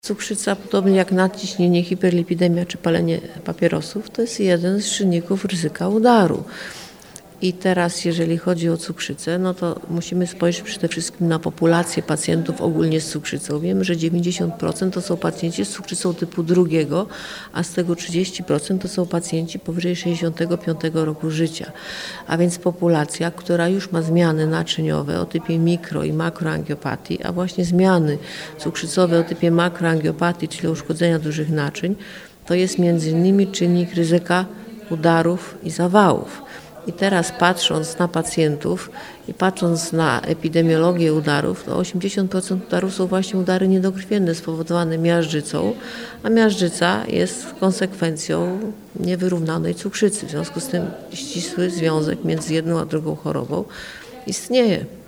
Cukrzyca, podobnie jak nadciśnienie, hiperlipidemia czy palenie papierosów, to jest jeden z czynników ryzyka udaru. I teraz, jeżeli chodzi o cukrzycę, no to musimy spojrzeć przede wszystkim na populację pacjentów ogólnie z cukrzycą. Wiemy, że 90% to są pacjenci z cukrzycą typu 2, a z tego 30% to są pacjenci powyżej 65 roku życia. A więc populacja, która już ma zmiany naczyniowe o typie mikro- i makroangiopatii, a właśnie zmiany cukrzycowe o typie makroangiopatii, czyli uszkodzenia dużych naczyń, to jest m.in. czynnik ryzyka udarów i zawałów. I teraz patrząc na pacjentów i patrząc na epidemiologię udarów, to 80% udarów są właśnie udary niedokrwienne spowodowane miażdżycą, a miażdżyca jest konsekwencją niewyrównanej cukrzycy. W związku z tym ścisły związek między jedną a drugą chorobą istnieje.